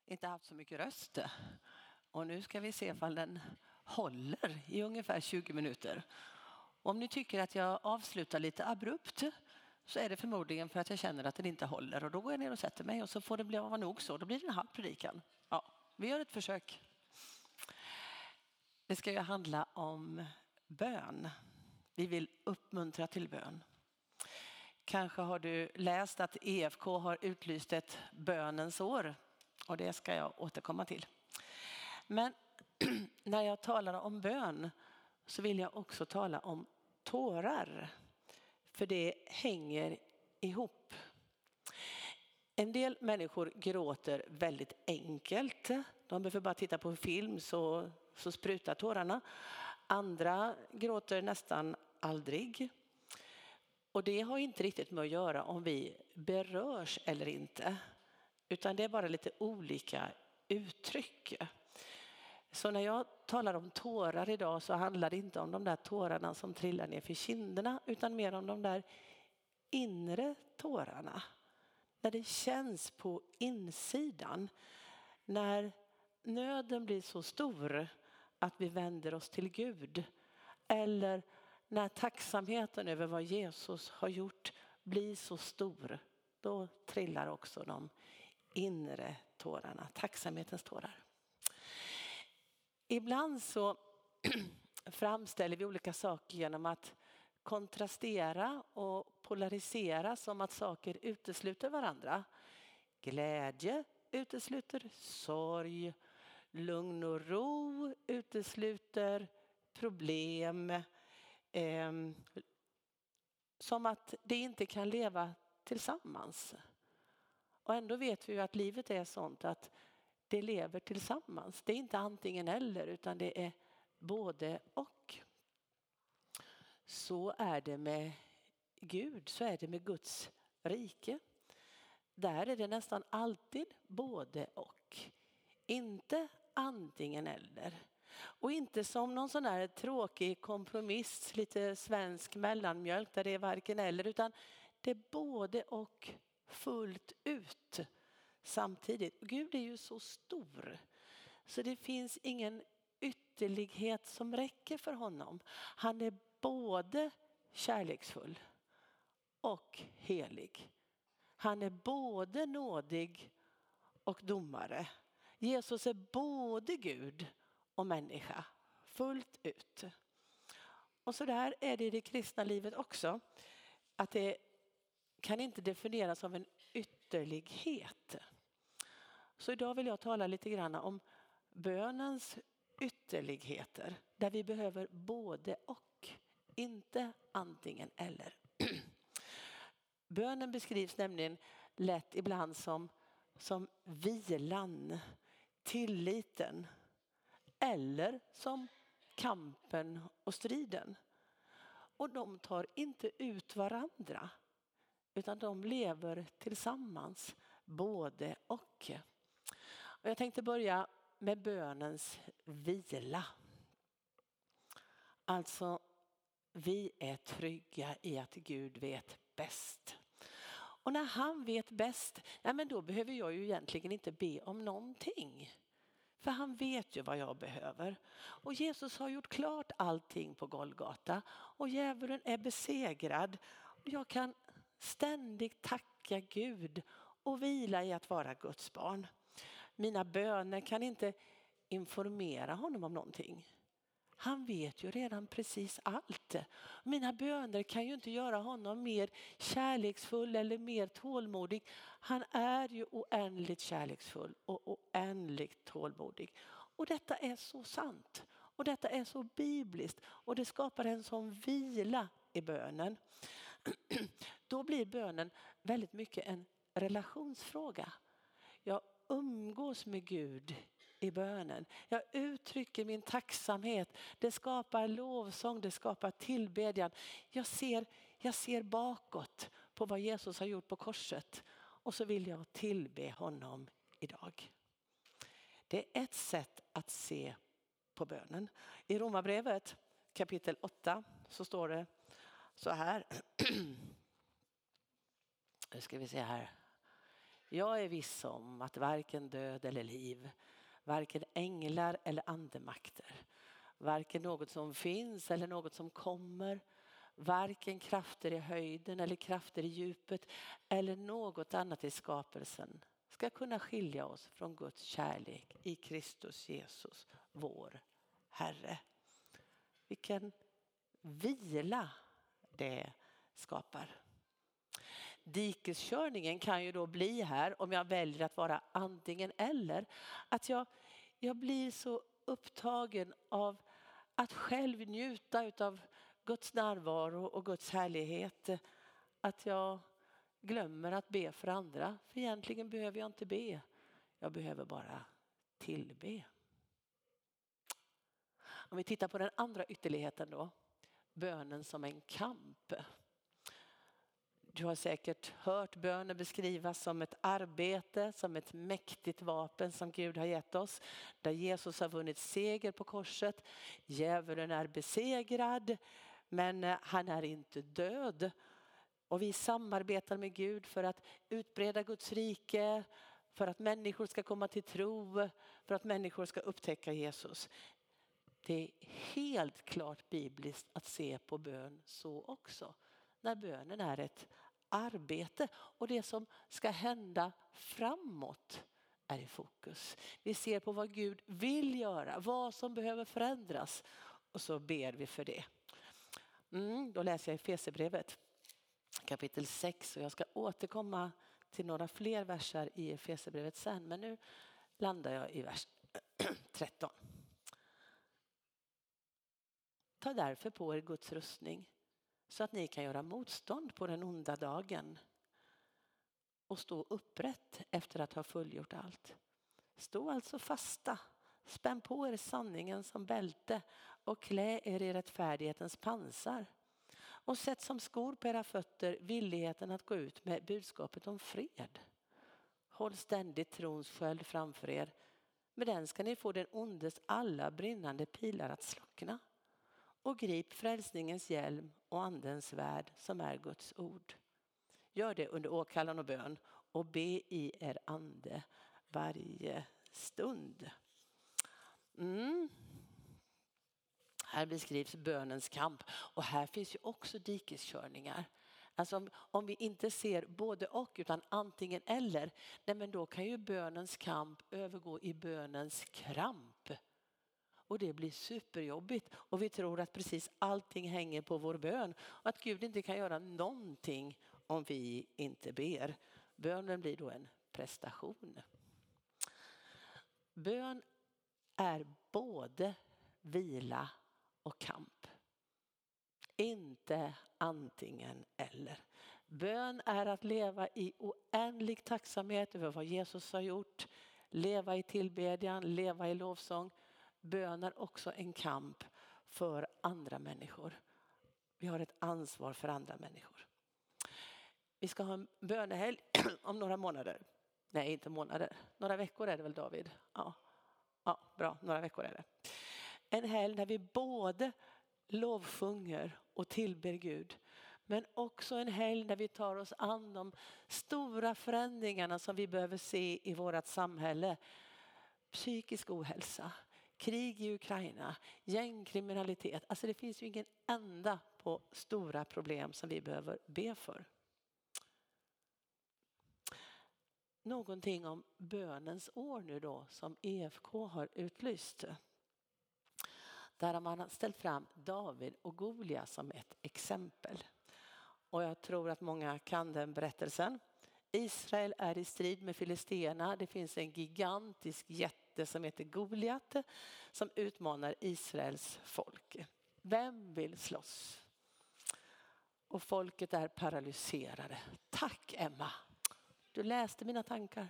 inte haft så mycket röst. Och nu ska vi se ifall den håller i ungefär 20 minuter. Om ni tycker att jag avslutar lite abrupt så är det förmodligen för att jag känner att den inte håller. Och då går jag ner och sätter mig och så får det bli vara nog så. Då blir det en halv predikan. Ja, vi gör ett försök. Det ska ju handla om bön. Vi vill uppmuntra till bön. Kanske har du läst att EFK har utlyst ett bönens år. Och det ska jag återkomma till. Men när jag talar om bön så vill jag också tala om tårar. För det hänger ihop. En del människor gråter väldigt enkelt. De behöver bara titta på en film så sprutar tårarna. Andra gråter nästan aldrig. Och det har inte riktigt med att göra om vi berörs eller inte. Utan det är bara lite olika uttryck. Så när jag talar om tårar idag så handlar det inte om de där tårarna som trillar ner för kinderna. Utan mer om de där inre tårarna. När det känns på insidan. När nöden blir så stor att vi vänder oss till Gud. Eller när tacksamheten över vad Jesus har gjort blir så stor. Då trillar också de inre tårarna, tacksamhetens tårar. Ibland så framställer vi olika saker genom att kontrastera och polarisera som att saker utesluter varandra. Glädje utesluter sorg, lugn och ro utesluter problem. Som att det inte kan leva tillsammans. Och ändå vet vi ju att livet är sånt att det lever tillsammans. Det är inte antingen eller utan det är både och. Så är det med Gud, så är det med Guds rike. Där är det nästan alltid både och. Inte antingen eller. Och inte som någon sån här tråkig kompromiss, lite svensk mellanmjölk där det är varken eller. Utan det är både och fullt ut samtidigt. Gud är ju så stor så det finns ingen ytterlighet som räcker för honom. Han är både kärleksfull och helig. Han är både nådig och domare. Jesus är både Gud och människa fullt ut. Och så där är det i det kristna livet också. Att det kan inte definieras av en ytterlighet. Så idag vill jag tala lite grann om bönens ytterligheter. Där vi behöver både och. Inte antingen eller. Bönen beskrivs nämligen lätt ibland som vilan, tilliten. Eller som kampen och striden. Och de tar inte ut varandra. Utan de lever tillsammans. Både och. Och jag tänkte börja med bönens vila. Alltså vi är trygga i att Gud vet bäst. Och när han vet bäst, men då behöver jag ju egentligen inte be om någonting. För han vet ju vad jag behöver. Och Jesus har gjort klart allting på Golgata. Och djävulen är besegrad. Och jag kan ständigt tacka Gud och vila i att vara Guds barn. Mina böner kan inte informera honom om någonting. Han vet ju redan precis allt. Mina böner kan ju inte göra honom mer kärleksfull eller mer tålmodig. Han är ju oändligt kärleksfull och oändligt tålmodig. Och detta är så sant. Och detta är så bibliskt. Och det skapar en sån vila i bönen. Då blir bönen väldigt mycket en relationsfråga. Jag umgås med Gud i bönen. Jag uttrycker min tacksamhet. Det skapar lovsång, det skapar tillbedjan. Jag ser bakåt på vad Jesus har gjort på korset. Och så vill jag tillbe honom idag. Det är ett sätt att se på bönen. I Romarbrevet kapitel 8 så står det så här. Nu ska vi se här. Jag är viss om att varken död eller liv, varken änglar eller andemakter, varken något som finns eller något som kommer, varken krafter i höjden eller krafter i djupet eller något annat i skapelsen ska kunna skilja oss från Guds kärlek i Kristus Jesus, vår Herre. Vilken vila det skapar. Dikeskörningen kan ju då bli här, om jag väljer att vara antingen eller, att jag blir så upptagen av att själv njuta av Guds närvaro och Guds härlighet att jag glömmer att be för andra. För egentligen behöver jag inte be. Jag behöver bara tillbe. Om vi tittar på den andra ytterligheten då. Bönen som en kamp. Du har säkert hört bönen beskrivas som ett arbete, som ett mäktigt vapen som Gud har gett oss. Där Jesus har vunnit seger på korset. Djävulen är besegrad, men han är inte död. Och vi samarbetar med Gud för att utbreda Guds rike, för att människor ska komma till tro, för att människor ska upptäcka Jesus. Det är helt klart bibliskt att se på bön så också. När bönen är ett arbete och det som ska hända framåt är i fokus. Vi ser på vad Gud vill göra, vad som behöver förändras och så ber vi för det. Då läser jag Efesierbrevet kapitel 6 och jag ska återkomma till några fler verser i Efesierbrevet sen, men nu landar jag i vers 13. Ta därför på er Guds rustning så att ni kan göra motstånd på den onda dagen och stå upprätt efter att ha fullgjort allt. Stå alltså fasta, spänn på er sanningen som bälte och klä er i rättfärdighetens pansar. Och sätt som skor på era fötter villigheten att gå ut med budskapet om fred. Håll ständigt trons sköld framför er. Med den ska ni få den ondes alla brinnande pilar att slockna. Och grip frälsningens hjälm och andens svärd som är Guds ord. Gör det under åkallan och bön och be i er ande varje stund. Här beskrivs bönens kamp och här finns ju också dikeskörningar. Alltså om vi inte ser både och utan antingen eller, nej men då kan ju bönens kamp övergå i bönens kramp. Och det blir superjobbigt och vi tror att precis allting hänger på vår bön och att Gud inte kan göra någonting om vi inte ber. Bönen blir då en prestation. Bön är både vila och kamp. Inte antingen eller. Bön är att leva i oändlig tacksamhet över vad Jesus har gjort. Leva i tillbedjan, leva i lovsång. Bön är också en kamp för andra människor. Vi har ett ansvar för andra människor. Vi ska ha en bönehelg om några månader. Nej, inte månader. Några veckor är det väl, David? Ja, bra. Några veckor är det. En helg när vi både lovsjunger och tillber Gud. Men också en helg när vi tar oss an de stora förändringarna som vi behöver se i vårt samhälle. Psykisk ohälsa, krig i Ukraina, gängkriminalitet. Alltså det finns ju ingen ända på stora problem som vi behöver be för. Någonting om bönens år nu då som EFK har utlyst. Där har man ställt fram David och Golia som ett exempel. Och jag tror att många kan den berättelsen. Israel är i strid med filisterna. Det finns en gigantisk jätte som heter Goliat som utmanar Israels folk. Vem vill slåss? Och folket är paralyserade. Tack Emma. Du läste mina tankar.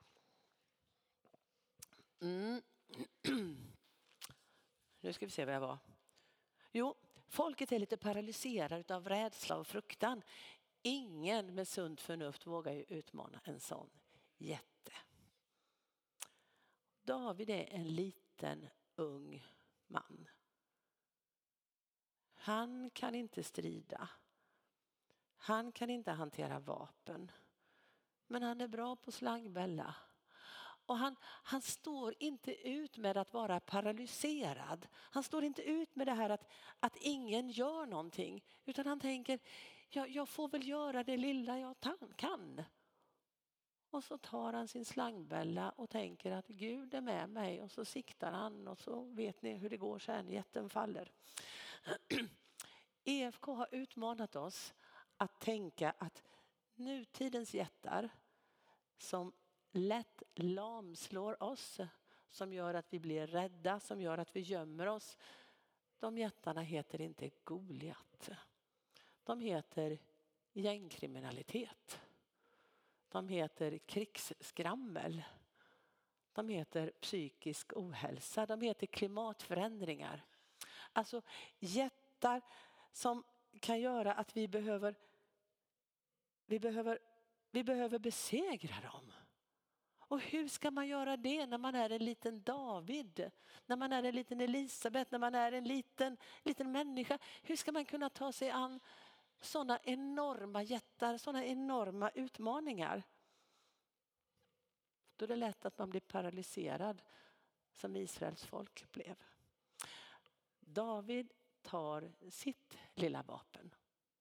Nu ska vi se vad jag var. Jo, folket är lite paralyserade av rädsla och fruktan. Ingen med sunt förnuft vågar ju utmana en sån jätte. David är en liten ung man. Han kan inte strida. Han kan inte hantera vapen. Men han är bra på slangbella. Och han står inte ut med att vara paralyserad. Han står inte ut med det här att ingen gör någonting. Utan han tänker, jag får väl göra det lilla jag kan. Och så tar han sin slangbella och tänker att Gud är med mig. Och så siktar han och så vet ni hur det går sen. Jätten faller. EFK har utmanat oss att tänka att nutidens jättar som lätt lamslår oss, som gör att vi blir rädda, som gör att vi gömmer oss. De jättarna heter inte Goliat. De heter gängkriminalitet. De heter krigsskrammel. De heter psykisk ohälsa. De heter klimatförändringar. Alltså jättar som kan göra att vi behöver besegra dem. Och hur ska man göra det när man är en liten David? När man är en liten Elisabet? När man är en liten människa? Hur ska man kunna ta sig an sådana enorma jättar, sådana enorma utmaningar? Då är det lätt att man blir paralyserad som Israels folk blev. David tar sitt lilla vapen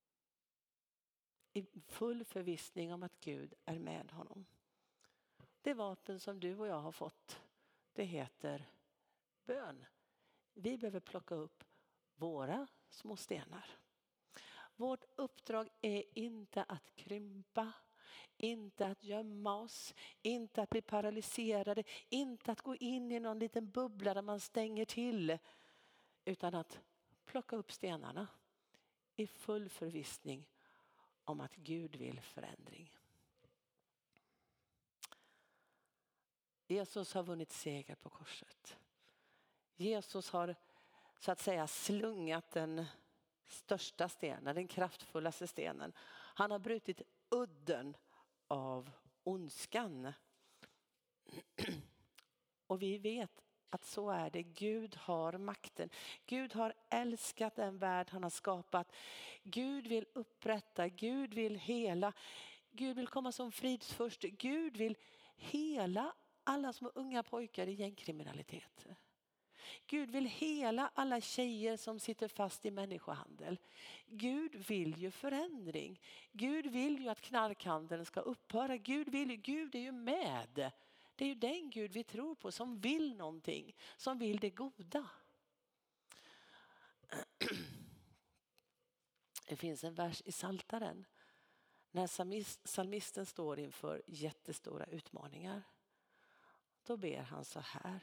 i full förvissning om att Gud är med honom. Det vapen som du och jag har fått, det heter bön. Vi behöver plocka upp våra små stenar. Vårt uppdrag är inte att krympa, inte att gömma oss, inte att bli paralyserade, inte att gå in i någon liten bubbla där man stänger till, utan att plocka upp stenarna i full förvissning om att Gud vill förändring. Jesus har vunnit seger på korset. Jesus har så att säga slungat den största stenen, den kraftfullaste stenen. Han har brutit udden av ondskan. Och vi vet att så är det. Gud har makten. Gud har älskat den värld han har skapat. Gud vill upprätta. Gud vill hela. Gud vill komma som fridsfurste. Gud vill hela alla små unga pojkar i gängkriminalitet. Gud vill hela alla tjejer som sitter fast i människohandel. Gud vill ju förändring. Gud vill ju att knarkhandeln ska upphöra. Gud är ju med. Det är ju den Gud vi tror på som vill någonting. Som vill det goda. Det finns en vers i Psaltaren. När psalmisten står inför jättestora utmaningar. Då ber han så här.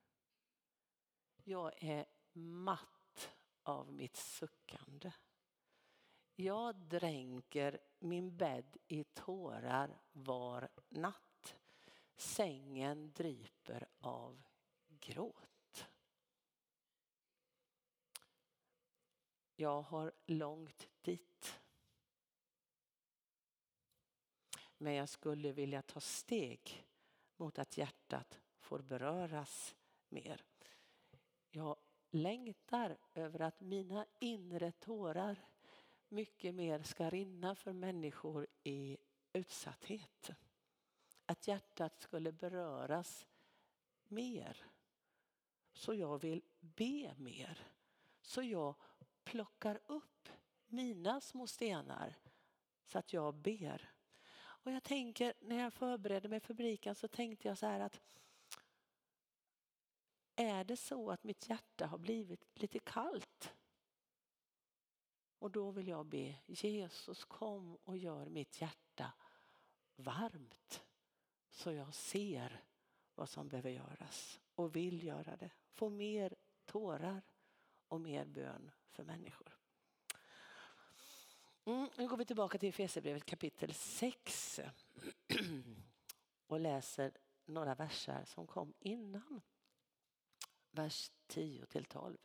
Jag är matt av mitt suckande. Jag dränker min bädd i tårar var natt. Sängen dryper av gråt. Jag har långt dit. Men jag skulle vilja ta steg mot att hjärtat får beröras mer. Jag längtar över att mina inre tårar mycket mer ska rinna för människor i utsatthet. Att hjärtat skulle beröras mer. Så jag vill be mer. Så jag plockar upp mina små stenar så att jag ber. Och jag tänker, när jag förberedde mig för predikan så tänkte jag så här att är det så att mitt hjärta har blivit lite kallt? Och då vill jag be Jesus, kom och gör mitt hjärta varmt. Så jag ser vad som behöver göras och vill göra det. Få mer tårar och mer bön för människor. Nu går vi tillbaka till Efesierbrevet kapitel 6 och läser några verser som kom innan. Vers 10-12.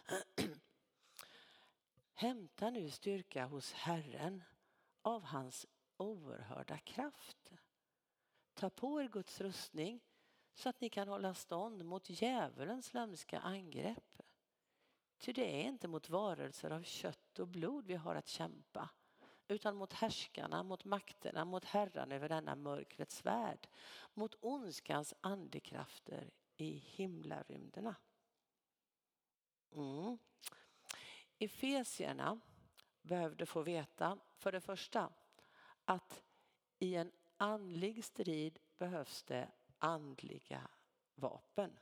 Hämta nu styrka hos Herren av hans oerhörda kraft. Ta på er Guds rustning så att ni kan hålla stånd mot djävulens lömska angrepp. Ty det är inte mot varelser av kött och blod vi har att kämpa, utan mot härskarna, mot makterna, mot herran över denna mörkrets värld, mot ondskans andekrafter i himlarymderna. Efesierna behövde få veta, för det första, att i en andlig strid behövs det andliga vapen.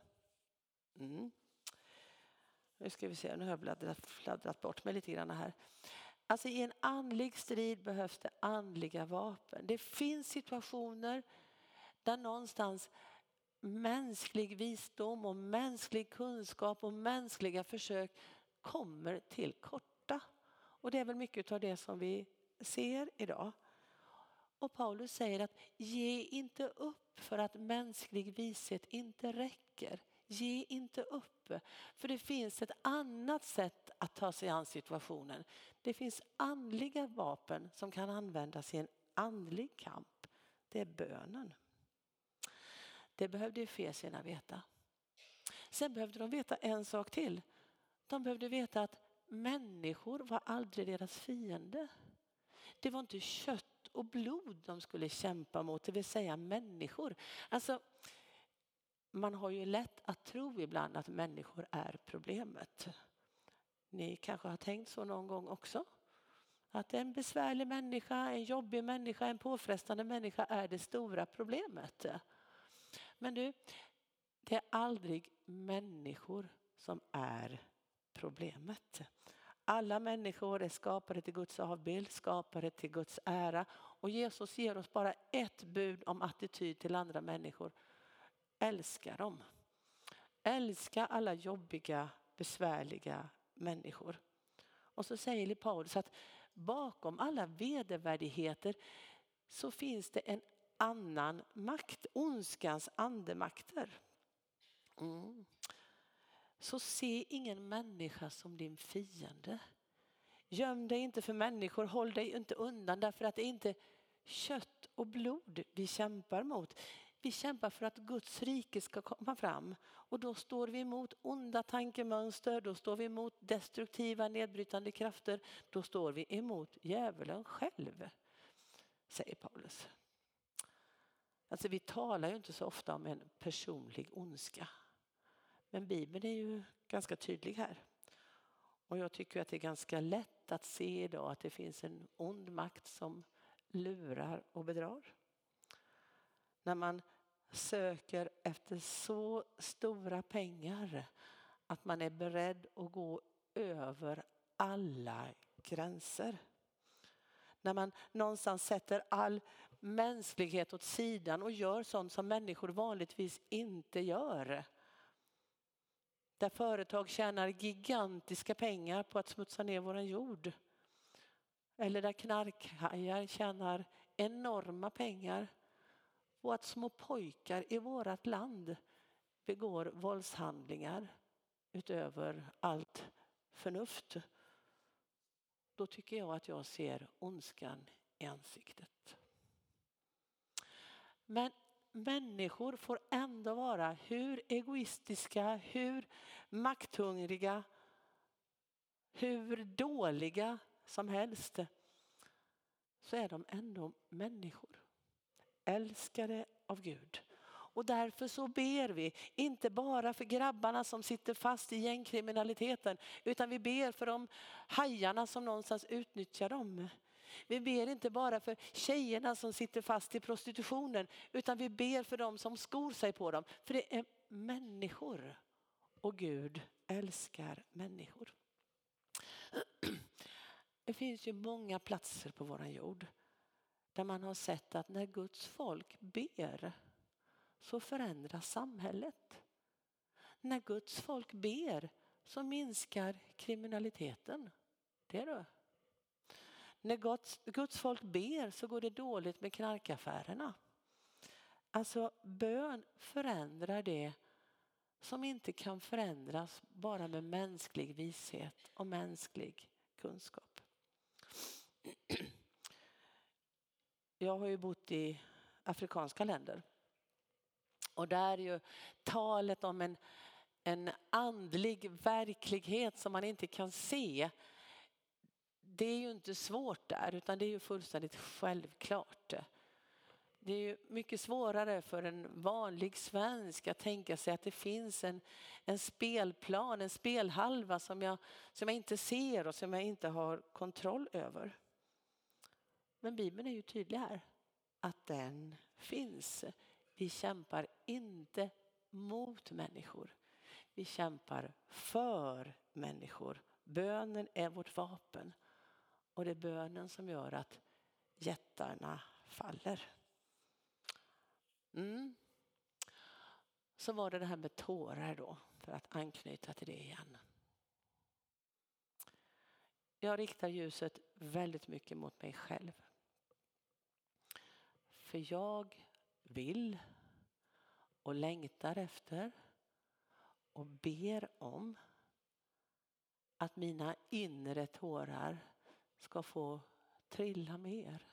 Nu ska vi se, nu har jag fladdrat bort mig lite grann här. Alltså i en andlig strid behövs det andliga vapen. Det finns situationer där någonstans mänsklig visdom och mänsklig kunskap och mänskliga försök kommer till korta. Och det är väl mycket av det som vi ser idag. Och Paulus säger att ge inte upp för att mänsklig vishet inte räcker. Ge inte upp, för det finns ett annat sätt att ta sig an situationen. Det finns andliga vapen som kan användas i en andlig kamp. Det är bönen. Det behövde efesierna veta. Sen behövde de veta en sak till. De behövde veta att människor var aldrig deras fiende. Det var inte kött och blod de skulle kämpa mot, det vill säga människor. Alltså, man har ju lätt att tro ibland att människor är problemet. Ni kanske har tänkt så någon gång också. Att en besvärlig människa, en jobbig människa, en påfrestande människa är det stora problemet. Men du, det är aldrig människor som är problemet. Alla människor är skapade till Guds avbild, skapade till Guds ära. Och Jesus ger oss bara ett bud om attityd till andra människor. Älska dem. Älska alla jobbiga, besvärliga människor. Och så säger Paulus att bakom alla vedervärdigheter så finns det en annan makt, ondskans andemakter. Så se ingen människa som din fiende. Göm dig inte för människor, håll dig inte undan, därför att det är inte kött och blod vi kämpar mot. Vi kämpar för att Guds rike ska komma fram, och då står vi emot onda tankemönster, då står vi emot destruktiva nedbrytande krafter, då står vi emot djävulen själv, säger Paulus. Alltså vi talar ju inte så ofta om en personlig ondska. Men Bibeln är ju ganska tydlig här. Och jag tycker att det är ganska lätt att se idag att det finns en ond makt som lurar och bedrar. När man söker efter så stora pengar att man är beredd att gå över alla gränser. När man någonstans sätter all mänsklighet åt sidan och gör sånt som människor vanligtvis inte gör. Där företag tjänar gigantiska pengar på att smutsa ner vår jord. Eller där knarkhajar tjänar enorma pengar på att små pojkar i vårt land begår våldshandlingar utöver allt förnuft. Då tycker jag att jag ser ondskan i ansiktet. Men människor får ändå vara hur egoistiska, hur makthungriga, hur dåliga som helst. Så är de ändå människor. Älskade av Gud. Och därför så ber vi inte bara för grabbarna som sitter fast i gängkriminaliteten, utan vi ber för de hajarna som någonstans utnyttjar dem. Vi ber inte bara för tjejerna som sitter fast i prostitutionen, utan vi ber för dem som skor sig på dem. För det är människor, och Gud älskar människor. Det finns ju många platser på vår jord där man har sett att när Guds folk ber så förändras samhället. När Guds folk ber så minskar kriminaliteten. Det är det. När Guds folk ber så går det dåligt med knarkaffärerna. Alltså bön förändrar det som inte kan förändras bara med mänsklig vishet och mänsklig kunskap. Jag har ju bott i afrikanska länder. Och där är ju talet om en andlig verklighet som man inte kan se. det är ju inte svårt där, utan det är ju fullständigt självklart. Det är ju mycket svårare för en vanlig svensk att tänka sig att det finns en spelplan, en spelhalva som jag inte ser och som jag inte har kontroll över. Men Bibeln är ju tydlig här att den finns. Vi kämpar inte mot människor. Vi kämpar för människor. Bönen är vårt vapen. Och det är bönen som gör att jättarna faller. Så var det här med tårar då, för att anknyta till det igen. Jag riktar ljuset väldigt mycket mot mig själv. För jag vill och längtar efter och ber om att mina inre tårar ska få trilla mer.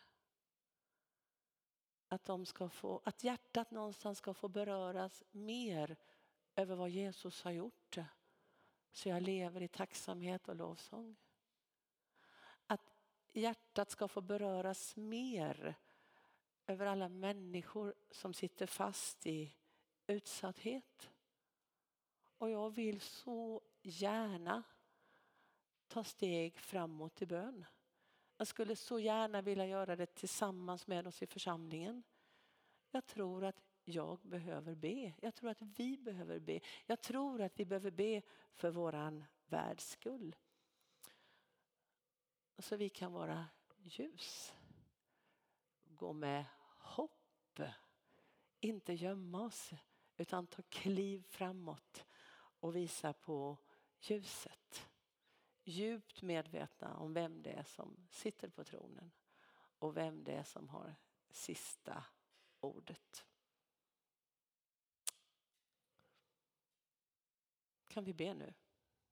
Att hjärtat någonstans ska få beröras mer över vad Jesus har gjort. Så jag lever i tacksamhet och lovsång. Att hjärtat ska få beröras mer över alla människor som sitter fast i utsatthet. Och jag vill så gärna ta steg framåt i bön. Jag skulle så gärna vilja göra det tillsammans med oss i församlingen. Jag tror att jag behöver be. Jag tror att vi behöver be. Jag tror att vi behöver be för våran världs skull. Så vi kan vara ljus. Gå med hopp. Inte gömma oss utan ta kliv framåt och visa på ljuset. Djupt medvetna om vem det är som sitter på tronen och vem det är som har sista ordet. Kan vi be nu?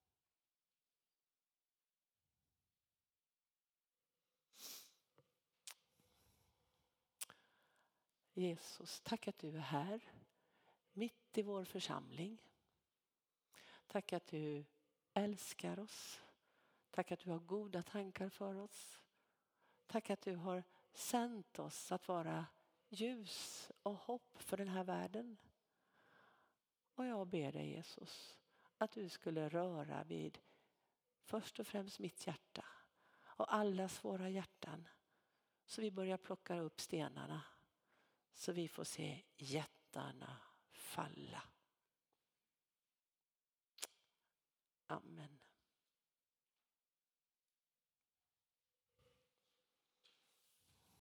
Jesus, tack att du är här mitt i vår församling. Tack att du älskar oss. Tack att du har goda tankar för oss. Tack att du har sänt oss att vara ljus och hopp för den här världen. Och jag ber dig Jesus att du skulle röra vid först och främst mitt hjärta och allas våra hjärtan. Så vi börjar plocka upp stenarna så vi får se jättarna falla. Amen.